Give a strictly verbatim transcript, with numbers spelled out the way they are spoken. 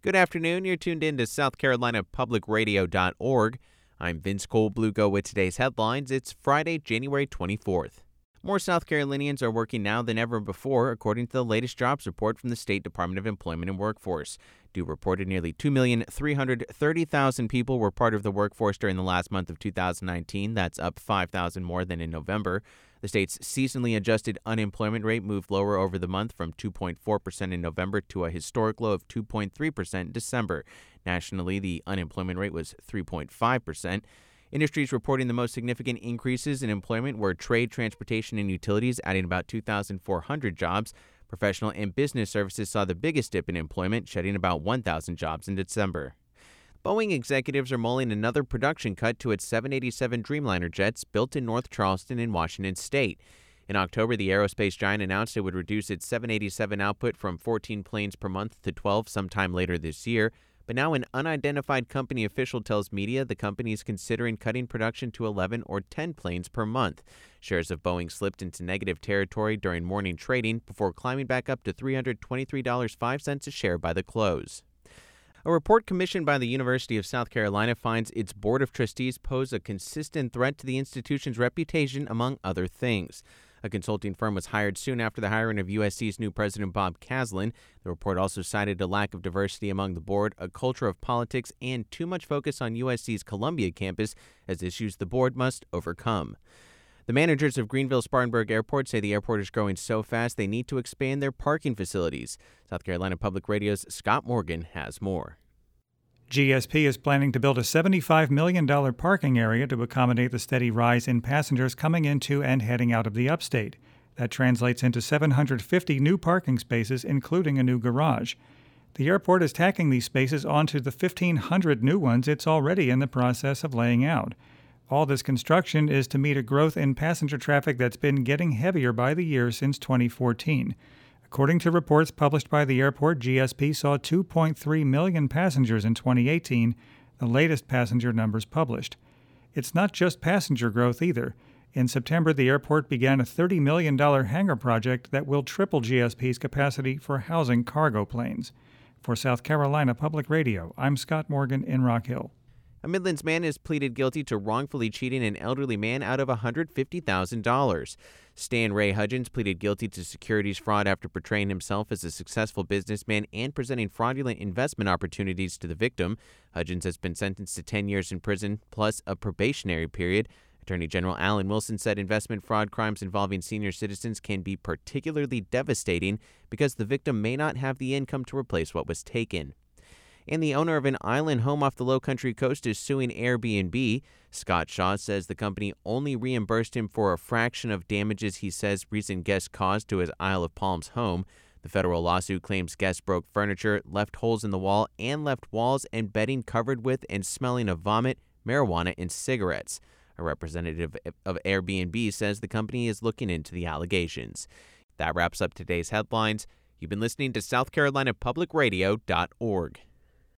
Good afternoon. You're tuned in to South Carolina Public Radio dot org. I'm Vince Cole-Blugo with today's headlines. It's Friday, January twenty-fourth. More South Carolinians are working now than ever before, according to the latest jobs report from the State Department of Employment and Workforce. Due reported nearly two million three hundred thirty thousand people were part of the workforce during the last month of two thousand nineteen. That's up five thousand more than in November. The state's seasonally adjusted unemployment rate moved lower over the month from two point four percent in November to a historic low of two point three percent in December. Nationally, the unemployment rate was three point five percent. Industries reporting the most significant increases in employment were trade, transportation, and utilities, adding about two thousand four hundred jobs. Professional and business services saw the biggest dip in employment, shedding about one thousand jobs in December. Boeing executives are mulling another production cut to its seven eighty-seven Dreamliner jets built in North Charleston in Washington state. In October, the aerospace giant announced it would reduce its seven eighty-seven output from fourteen planes per month to twelve sometime later this year. But now an unidentified company official tells media the company is considering cutting production to eleven or ten planes per month. Shares of Boeing slipped into negative territory during morning trading before climbing back up to three hundred twenty-three dollars and five cents a share by the close. A report commissioned by the University of South Carolina finds its Board of Trustees pose a consistent threat to the institution's reputation, among other things. A consulting firm was hired soon after the hiring of U S C's new president, Bob Caslin. The report also cited a lack of diversity among the board, a culture of politics, and too much focus on U S C's Columbia campus as issues the board must overcome. The managers of Greenville-Spartanburg Airport say the airport is growing so fast they need to expand their parking facilities. South Carolina Public Radio's Scott Morgan has more. G S P is planning to build a seventy-five million dollars parking area to accommodate the steady rise in passengers coming into and heading out of the upstate. That translates into seven hundred fifty new parking spaces, including a new garage. The airport is tacking these spaces onto the fifteen hundred new ones it's already in the process of laying out. All this construction is to meet a growth in passenger traffic that's been getting heavier by the year since twenty fourteen. According to reports published by the airport, G S P saw two point three million passengers in twenty eighteen, the latest passenger numbers published. It's not just passenger growth either. In September, the airport began a thirty million dollars hangar project that will triple G S P's capacity for housing cargo planes. For South Carolina Public Radio, I'm Scott Morgan in Rock Hill. A Midlands man has pleaded guilty to wrongfully cheating an elderly man out of one hundred fifty thousand dollars. Stan Ray Hudgens pleaded guilty to securities fraud after portraying himself as a successful businessman and presenting fraudulent investment opportunities to the victim. Hudgens has been sentenced to ten years in prison plus a probationary period. Attorney General Alan Wilson said investment fraud crimes involving senior citizens can be particularly devastating because the victim may not have the income to replace what was taken. And the owner of an island home off the Low-Country coast is suing Airbnb. Scott Shaw says the company only reimbursed him for a fraction of damages he says recent guests caused to his Isle of Palms home. The federal lawsuit claims guests broke furniture, left holes in the wall, and left walls and bedding covered with and smelling of vomit, marijuana, and cigarettes. A representative of Airbnb says the company is looking into the allegations. That wraps up today's headlines. You've been listening to South Carolina Public Radio dot org.